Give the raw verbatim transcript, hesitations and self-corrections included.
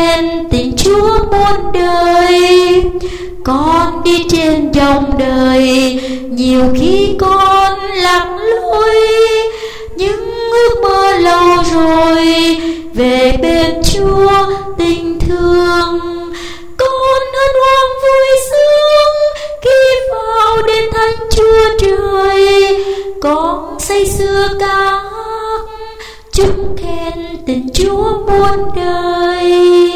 khen tình Chúa muôn đời. Con đi trên dòng đời, nhiều khi con lạc lối, nhưng ước mơ lâu rồi về bên Chúa tình thương. Con hân hoan vui sướng khi vào đến thánh Chúa trời. Con say sưa ca hát chúc khen tình Chúa muôn đời.